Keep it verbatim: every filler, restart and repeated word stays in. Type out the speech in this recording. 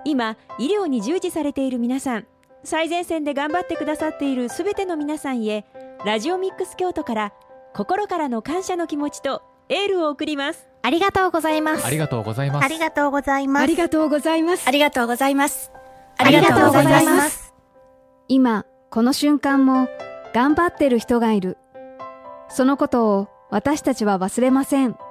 今医療に従事されている皆さん、最前線で頑張ってくださっているすべての皆さんへ、ラジオミックス京都から心からの感謝の気持ちとエールを送ります。 ありがとうございます。 ありがとうございます。 ありがとうございます。 ありがとうございます。 ありがとうございます。 ありがとうございます。 今この瞬間も頑張ってる人がいる。そのことを私たちは忘れません。